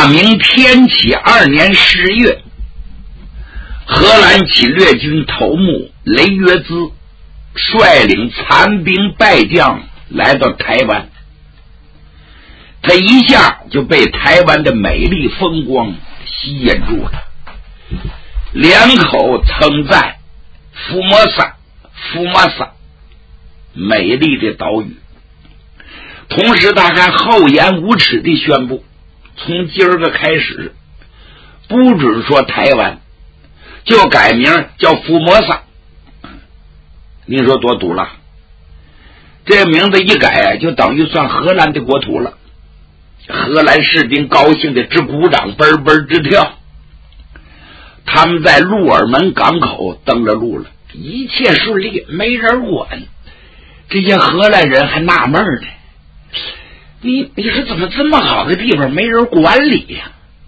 大明天启2年10月，荷兰侵略军头目雷约兹率领残兵败将来到台湾，他一下就被台湾的美丽风光吸引住了，两口称赞福摩萨美丽的岛屿，同时他还厚颜无耻地宣布，从今儿个开始不准说台湾，就改名叫福摩萨。你说多堵了，这名字一改就等于算荷兰的国土了。荷兰士兵高兴的直鼓掌，奔奔直跳。他们在鹿耳门港口登了陆了，一切顺利，没人管。这些荷兰人还纳闷呢，你说怎么这么好的地方没人管理呀？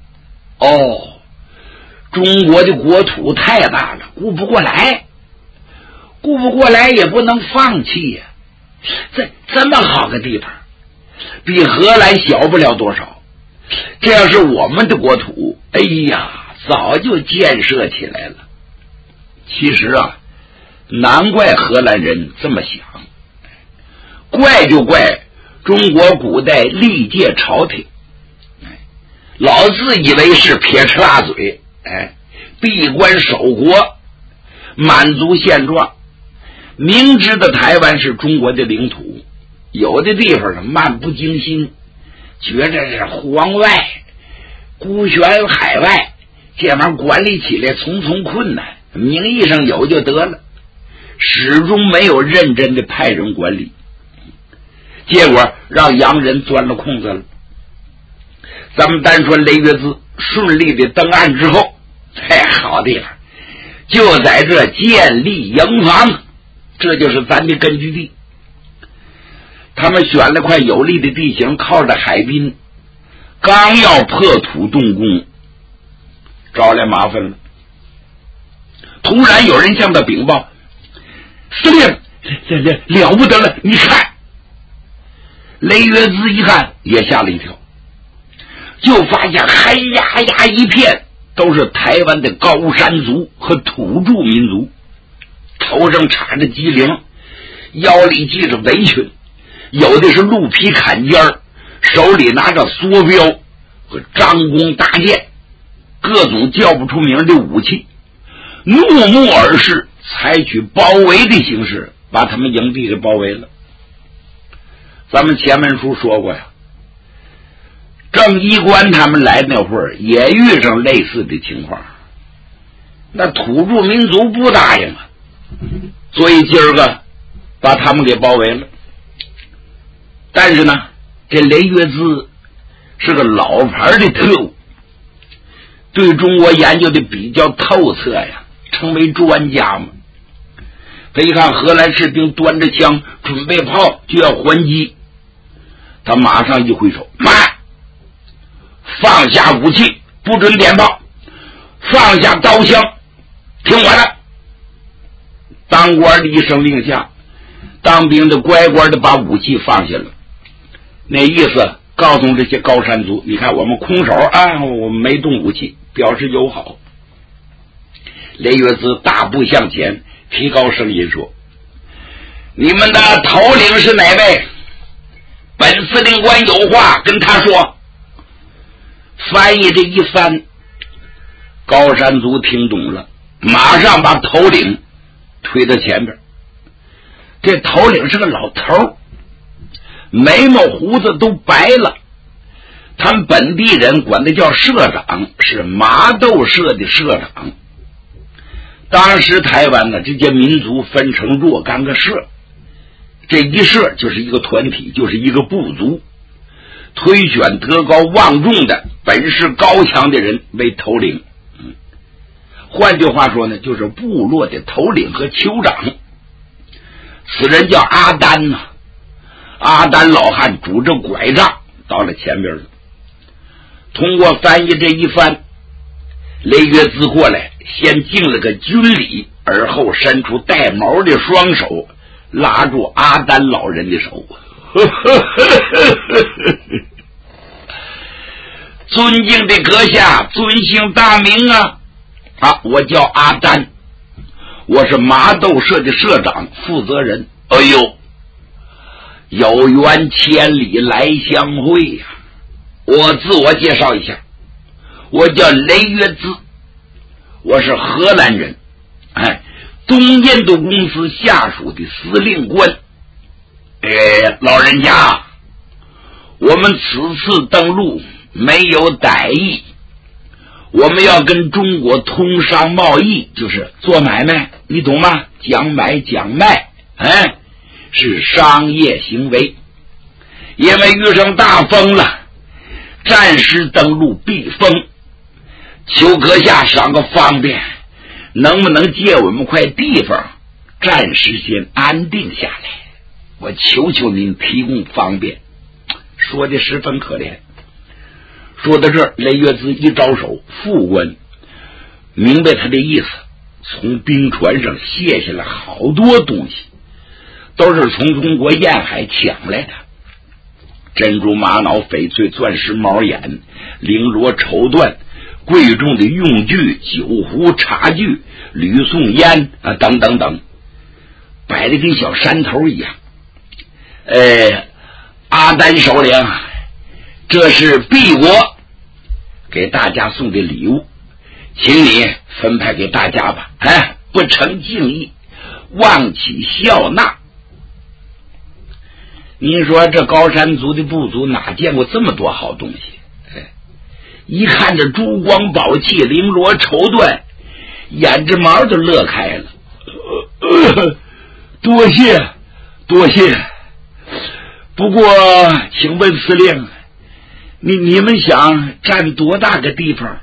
中国的国土太大了，顾不过来也不能放弃呀。这么好的地方比荷兰小不了多少，这要是我们的国土，哎呀，早就建设起来了。其实难怪荷兰人这么想，怪就怪中国古代历届朝廷老自以为是撇吃大嘴，闭关守国，满足现状，明知道台湾是中国的领土，有的地方漫不经心，觉着是荒外孤悬海外，这玩意儿管理起来重重困难，名义上有就得了，始终没有认真的派人管理，结果让洋人钻了空子了。咱们单说雷约兹顺利的登岸之后，好地方就在这建立营房，这就是咱的根据地。他们选了块有利的地形，靠着海滨，刚要破土动工，招来麻烦了。突然有人向他禀报，司令，了不得了，你看。雷约兹一看也吓了一跳，就发现黑压压一片都是台湾的高山族和土著民族，头上插着机灵，腰里系着围裙，有的是鹿皮坎肩，手里拿着梭镖和张弓搭箭，各种叫不出名的武器，怒目而视，采取包围的形式把他们营地给包围了。咱们前文书说过呀，郑一官他们来那会儿也遇上类似的情况，那土著民族不答应啊，所以今儿个把他们给包围了。但是呢，这雷约兹是个老牌的特务，对中国研究的比较透彻呀，成为专家嘛。他一看荷兰士兵端着枪准备炮就要还击，他马上一挥手，慢，放下武器，不准点炮，放下刀枪，听我的。当官的一声令下，当兵的乖乖的把武器放下了，那意思告诉这些高山族，你看我们空手我们没动武器，表示友好。雷约兹大步向前，提高声音说，你们的头领是哪位？本司令官有话跟他说。翻译这一翻，高山族听懂了，马上把头领推到前边。这头领是个老头，眉毛胡子都白了，他们本地人管他叫社长，是麻豆社的社长。当时台湾呢，这些民族分成若干个社，这一社就是一个团体，就是一个部族，推选德高望重的本事高强的人为头领。换句话说呢，就是部落的头领和酋长。此人叫阿丹呐，阿丹老汉拄着拐杖到了前边了。通过翻译这一番，雷约兹过来先敬了个军礼，而后伸出带毛的双手拉住阿丹老人的手。 尊敬的阁下，尊姓大名啊？我叫阿丹，我是麻豆社的社长负责人。哎呦，有缘千里来相会呀！我自我介绍一下，我叫雷约兹，我是荷兰人，东印度公司下属的司令官。老人家，我们此次登陆没有歹意，我们要跟中国通商贸易，就是做买卖，你懂吗？讲买讲卖，是商业行为。因为遇上大风了，暂时登陆避风，求阁下赏个方便，能不能借我们块地方，暂时先安定下来？我求求您提供方便。说的十分可怜。说到这儿，雷约兹一招手，副官明白他的意思，从兵船上卸下来好多东西，都是从中国沿海抢来的，珍珠玛瑙翡翠钻石毛眼绫罗绸缎，贵重的用具，酒壶茶具，吕宋烟等等等，摆得跟小山头一样。阿丹首领，这是敝国给大家送的礼物，请你分派给大家吧。不成敬意，望其笑纳。您说这高山族的部族哪见过这么多好东西？一看这珠光宝气，绫罗绸缎，眼直毛就乐开了。多谢多谢。不过请问司令，你们想占多大个地方？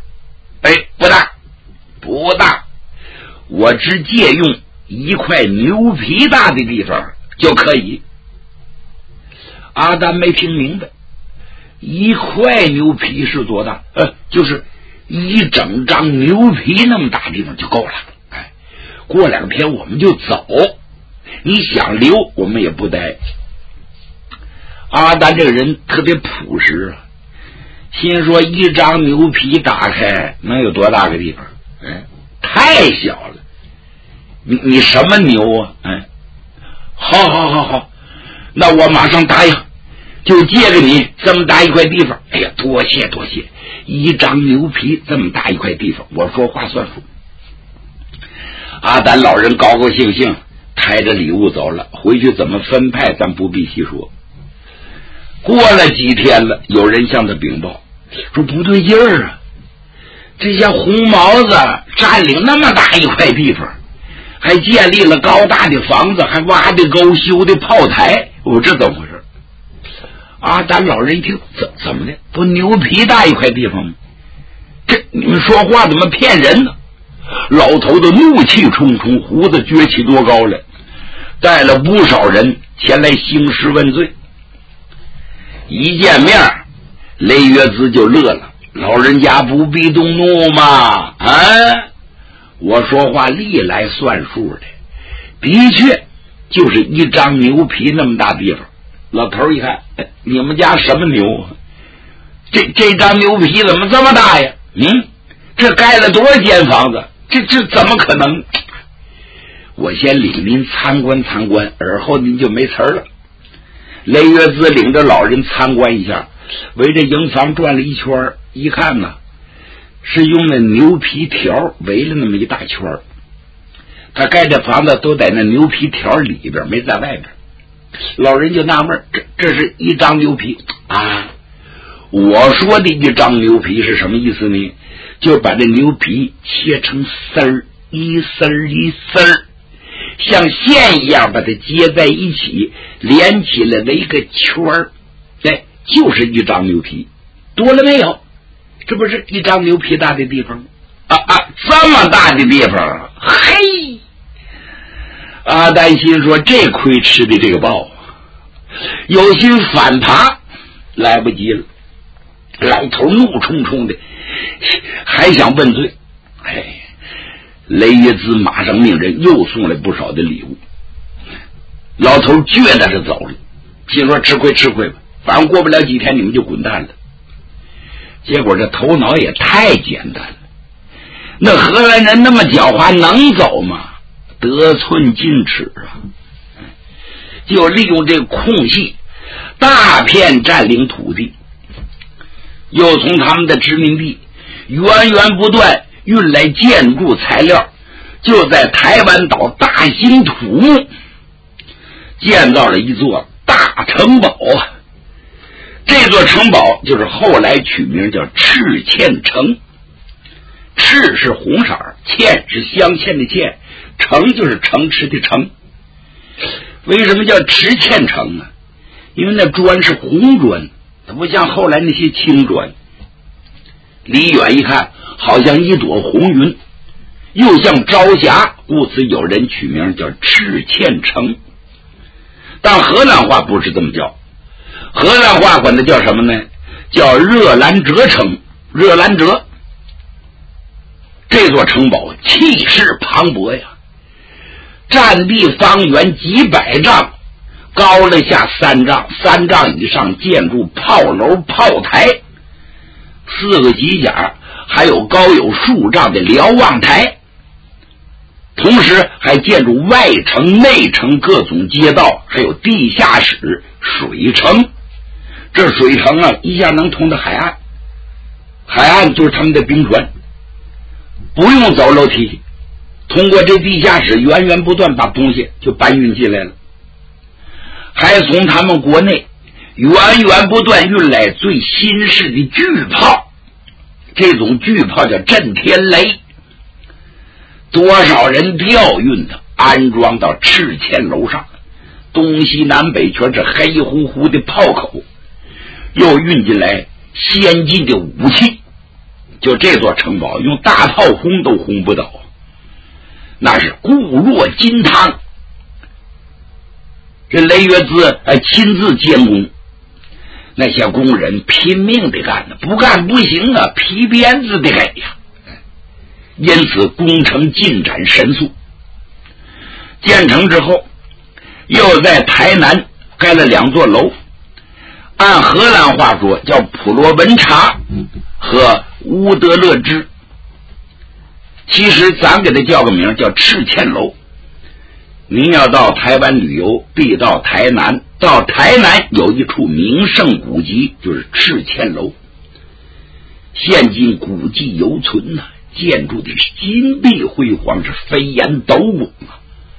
不大，我只借用一块牛皮大的地方就可以。阿丹没听明白，一块牛皮是多大？就是一整张牛皮那么大地方就够了。过2天我们就走，你想留我们也不待。阿丹这个人特别朴实，心说一张牛皮打开能有多大个地方？太小了。你什么牛啊？好，那我马上答应，就借给你这么大一块地方。多谢，一张牛皮这么大一块地方，我说话算数。阿丹老人高高兴兴抬着礼物走了，回去怎么分派咱不必细说。过了几天了，有人向他禀报说不对劲儿啊，这些红毛子占领那么大一块地方，还建立了高大的房子，还挖的沟，修的炮台。这怎么回事？阿丹老人一听，怎么的？不牛皮大一块地方吗？这你们说话怎么骗人呢？老头子怒气冲冲，胡子撅起多高来，带了不少人前来兴师问罪。一见面，雷约兹就乐了，老人家不必动怒嘛。我说话历来算数的，的确就是一张牛皮那么大地方。老头一看，你们家什么牛？这张牛皮怎么这么大呀？这盖了多少间房子？这怎么可能？我先领您参观参观，而后您就没词了。雷约兹领着老人参观一下，围着营房转了一圈，一看呢，是用那牛皮条围了那么一大圈。他盖这房子都在那牛皮条里边，没在外边。老人就纳闷，这是一张牛皮啊！我说的一张牛皮是什么意思呢？就把这牛皮切成丝儿，一丝儿一丝儿，像线一样把它接在一起，连起来的一个圈儿。就是一张牛皮，多了没有？这不是一张牛皮大的地方吗？这么大的地方，嘿！阿丹心说，这亏吃的这个报，有心反爬，来不及了。老头怒冲冲的，还想问罪。雷约兹马上命人又送来不少的礼物。老头倔着是走了，心说吃亏吧，反正过不了几天你们就滚蛋了。 结果这头脑也太简单了，那荷兰人那么狡猾，能走吗？得寸进尺啊！就利用这空隙，大片占领土地，又从他们的殖民地源源不断运来建筑材料，就在台湾岛大兴土木，建造了一座大城堡啊！这座城堡就是后来取名叫赤嵌城。赤是红色，嵌是镶嵌的嵌，城就是城池的城。为什么叫赤嵌城啊？因为那砖是红砖，它不像后来那些青砖，离远一看好像一朵红云，又像朝霞，故此有人取名叫赤嵌城。但荷兰话不是这么叫，荷兰话管它叫什么呢？叫热兰哲城。热兰哲这座城堡气势磅礴呀，占地方圆几百丈，高了下3丈，3丈以上建筑炮楼炮台，4个犄角，还有高有数丈的瞭望台，同时还建筑外城内城各种街道，还有地下室水城。这水城啊，一下能通到海岸，海岸就是他们的兵船，不用走楼梯，通过这地下室源源不断把东西就搬运进来了，还从他们国内源源不断运来最新式的巨炮，这种巨炮叫震天雷，多少人调运的，安装到赤嵌楼上，东西南北全是黑乎乎的炮口，又运进来先进的武器，就这座城堡用大炮轰都轰不倒，那是固若金汤。这雷约兹亲自监工，那些工人拼命的干的，不干不行啊，皮鞭子的给呀。因此工程进展神速。建成之后，又在台南盖了2座楼，按荷兰话说叫普罗文查和乌德勒支，其实咱给它叫个名叫赤嵌楼。您要到台湾旅游，必到台南，到台南有一处名胜古迹，就是赤嵌楼，现今古迹犹存啊，建筑的金碧辉煌，是飞檐斗拱啊，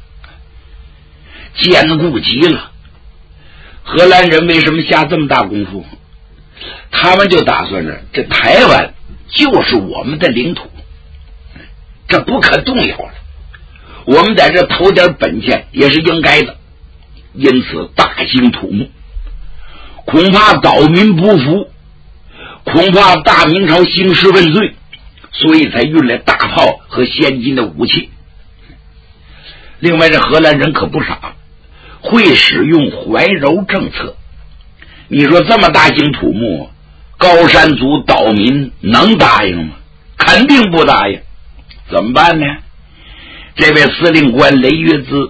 坚固极了。荷兰人为什么下这么大功夫？他们就打算着这台湾就是我们的领土，这不可动摇了，我们在这投点本钱也是应该的，因此大兴土木。恐怕岛民不服，恐怕大明朝兴师问罪，所以才运来大炮和先进的武器。另外这荷兰人可不傻，会使用怀柔政策。你说这么大兴土木，高山族岛民能答应吗？肯定不答应。怎么办呢？这位司令官雷约兹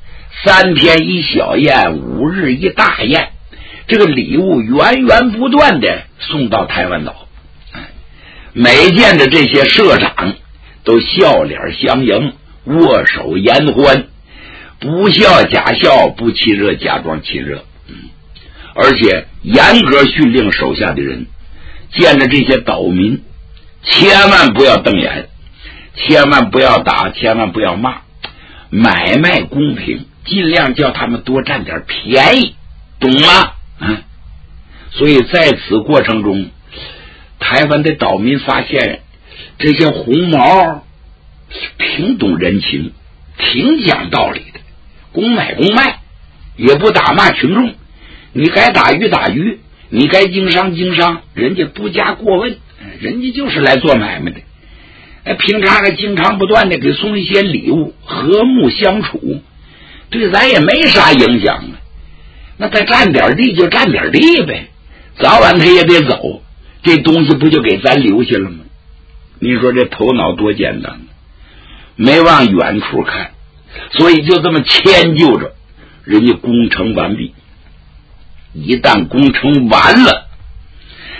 3天一小宴，5日一大宴，这个礼物源源不断的送到台湾岛，每见着这些社长都笑脸相迎，握手言欢，不笑假笑，不亲热假装亲热，而且严格训令手下的人，见着这些岛民千万不要瞪眼，千万不要打，千万不要骂，买卖公平，尽量叫他们多占点便宜，懂吗？所以在此过程中，台湾的岛民发现这些红毛挺懂人情，挺讲道理的，公买公卖，也不打骂群众，你该打鱼打鱼，你该经商经商，人家不加过问，人家就是来做买卖的。平常还经常不断的给送一些礼物，和睦相处，对咱也没啥影响啊。那他占点地就占点地呗，早晚他也得走，这东西不就给咱留下了吗？你说这头脑多简单，没往远处看，所以就这么迁就着，人家工程完毕。一旦工程完了，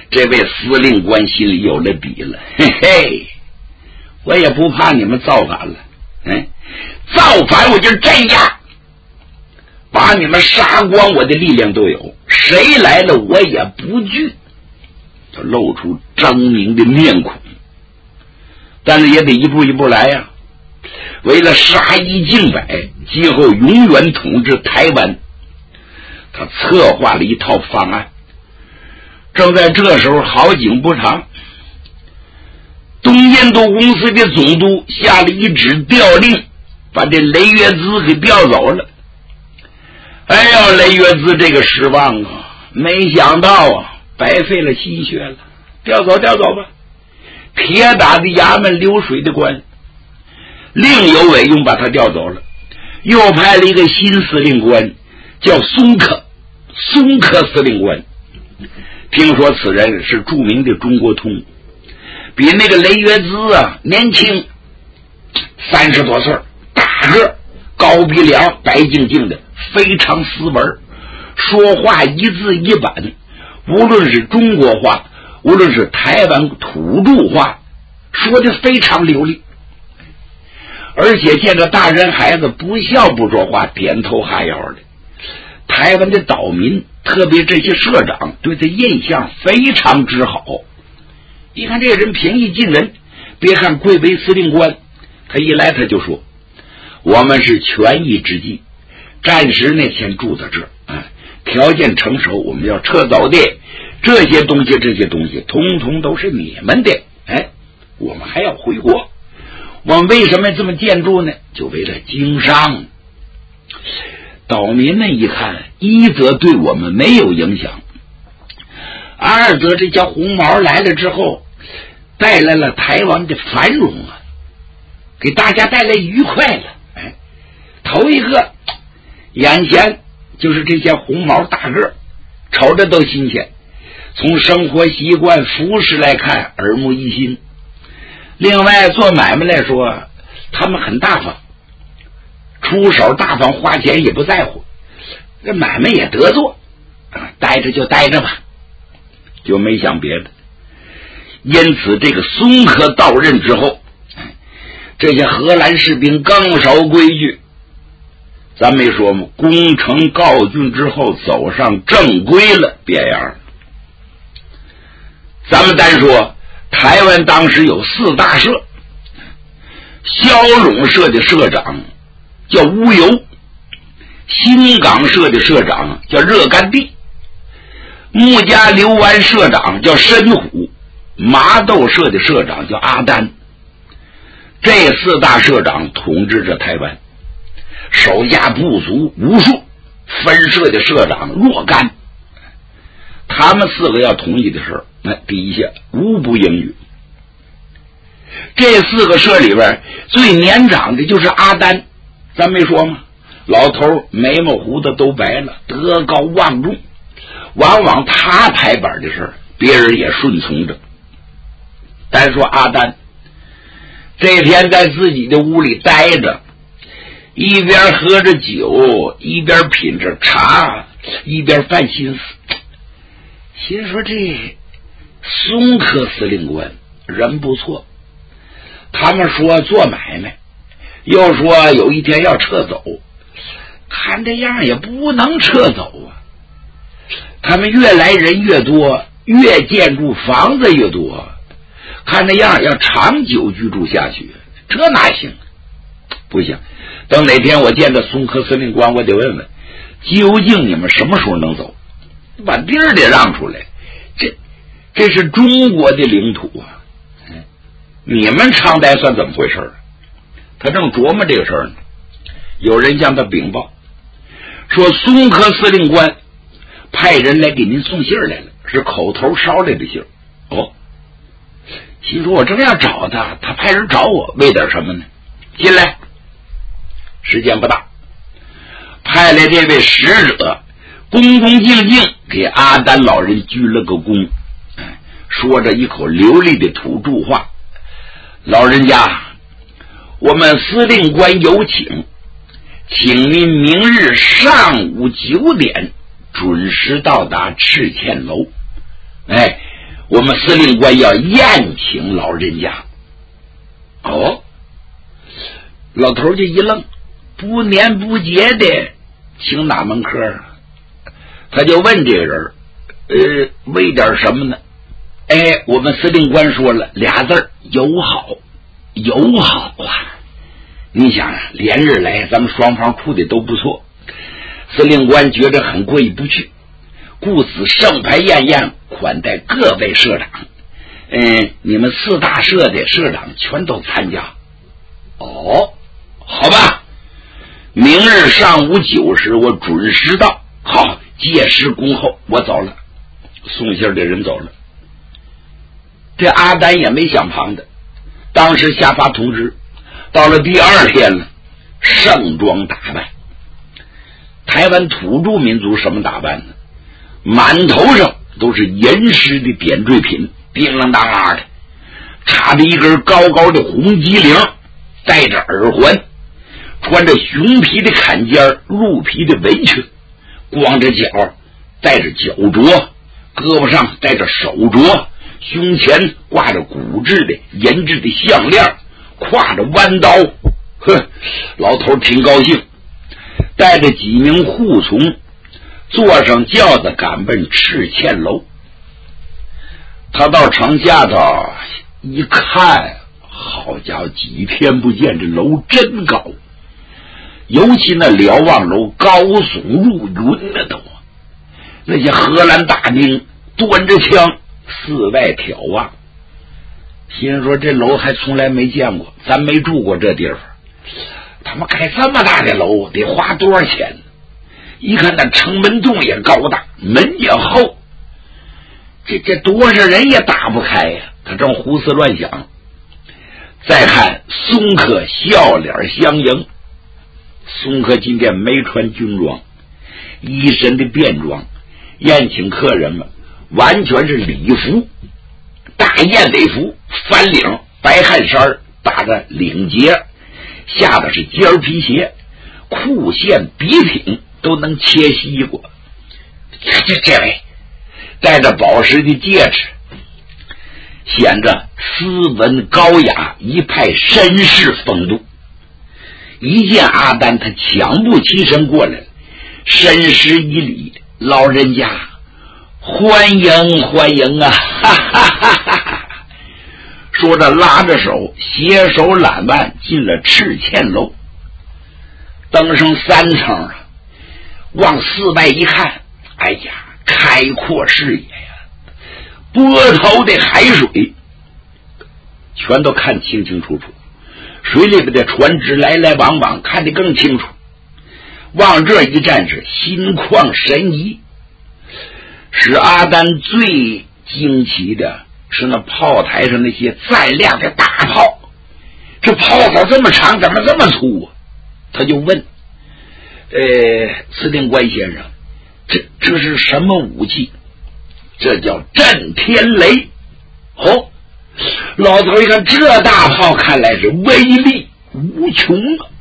这位司令官心里有了底了，嘿嘿，我也不怕你们造反了，造反我就镇压，把你们杀光，我的力量都有，谁来了我也不惧，就露出狰狞的面孔。但是也得一步一步来呀，为了杀一儆百，今后永远统治台湾，他策划了一套方案。正在这时候，好景不长，东印度公司的总督下了一纸调令，把这雷约兹给调走了。哎呀，雷约兹这个失望啊，没想到啊，白费了心血了。调走吧，铁打的衙门，流水的官，另有委用把他调走了，又派了一个新司令官，叫松克司令官。听说此人是著名的中国通，比那个雷约兹啊年轻，30多岁，大个，高鼻梁，白净净的，非常斯文，说话一字一板，无论是中国话，无论是台湾土著话，说的非常流利。而且见着大人孩子不笑不说话，点头哈腰的。台湾的岛民，特别这些社长，对他印象非常之好。一看这个人平易近人，别看贵为司令官，他一来他就说，我们是权宜之计，暂时那天住在这儿，条件成熟，我们要撤走的这些东西通通都是你们的，我们还要回国。我们为什么这么建筑呢？就为了经商。岛民们一看，一则对我们没有影响，二则这叫红毛来了之后，带来了台湾的繁荣啊，给大家带来愉快了。头一个，眼前就是这些红毛大个，瞅着都新鲜，从生活习惯、服饰来看，耳目一新。另外做买卖来说，他们很大方，出手大方，花钱也不在乎，这买卖也得做，待着就待着吧，就没想别的。因此这个松克到任之后，这些荷兰士兵更守规矩。咱没说吗？攻城告竣之后走上正规了，变样。咱们单说台湾当时有4大社，骁龙社的社长叫乌游，新港社的社长叫热干地，木家流湾社长叫申虎，麻豆社的社长叫阿丹。这4大社长统治着台湾，手下部族无数，分社的社长若干。他们4个要统一的事儿，那底下无不应允。这4个社里边最年长的就是阿丹，咱没说吗？老头眉毛胡子都白了，德高望重，往往他拍板的事儿，别人也顺从着。单说阿丹，这天在自己的屋里待着，一边喝着酒，一边品着茶，一边犯心思，心说这松克司令官人不错，他们说做买卖，又说有一天要撤走，看这样也不能撤走啊。他们越来人越多，越建筑房子越多，看那样要长久居住下去，这哪行？不行，等哪天我见着松克司令官，我得问问究竟你们什么时候能走，把地儿得让出来，这是中国的领土啊，你们常待算怎么回事？他正琢磨这个事儿呢，有人向他禀报说松克司令官派人来给您送信来了，是口头捎来的信。心说我正要找他，他派人找我，为点什么呢？进来。时间不大，派来这位使者恭恭敬敬给阿丹老人鞠了个躬，说着一口流利的土著话，老人家，我们司令官有请，请您明日上午9点准时到达赤嵌楼。 我们司令官要宴请老人家。哦，老头就一愣，不年不节的请哪门客啊？他就问这个人，为点什么呢？我们司令官说了俩字儿，友好。友好啊！你想啊，连日来咱们双方处的都不错，司令官觉得很过意不去，故此盛牌宴宴款待各位社长。你们4大社的社长全都参加。哦，好吧，明日上午9时我准时到。好，届时恭候，我走了。送信的人走了。这阿丹也没想旁的，当时下发通知，到了第2天了，盛装打扮。台湾土著民族什么打扮呢？满头上都是银饰的点缀品，叮啷当啷的，插着一根高高的红鸡翎，戴着耳环，穿着熊皮的坎肩，鹿皮的围裙，光着脚，戴着脚镯，胳膊上戴着手镯，胸前挂着骨质的银质的项链，挎着弯刀。老头挺高兴，带着几名护从，坐上轿子赶奔赤堑楼。他到城下头一看，好家伙，几天不见，这楼真高，尤其那瞭望楼高耸入云了都。那些荷兰大兵端着枪四外眺望，心说这楼还从来没见过，咱没住过这地方，他们盖这么大的楼得花多少钱呢？一看那城门洞也高大，门也厚，这多少人也打不开呀。他正胡思乱想，再看松克笑脸相迎。松克今天没穿军装，一身的便装，宴请客人们完全是礼服，大燕尾服，翻领，白汗衫，打着领结，下的是尖皮鞋，裤线笔挺，都能切西瓜。这位戴着宝石的戒指，显着斯文高雅，一派绅士风度。一见阿丹，他抢步起身过来，深施一礼，老人家欢迎欢迎啊！哈哈哈哈哈！说着拉着手，携手揽腕进了赤堑楼。登上3层了，往4外一看，哎呀，开阔视野呀，波涛的海水全都看清清楚楚，水里边的船只来来往往，看得更清楚。往这一站是心旷神怡。使阿丹最惊奇的是那炮台上那些再亮的大炮，这炮早这么长，怎么这么粗啊？他就问司令官先生，这是什么武器？这叫震天雷。老头一看，这大炮看来是威力无穷啊！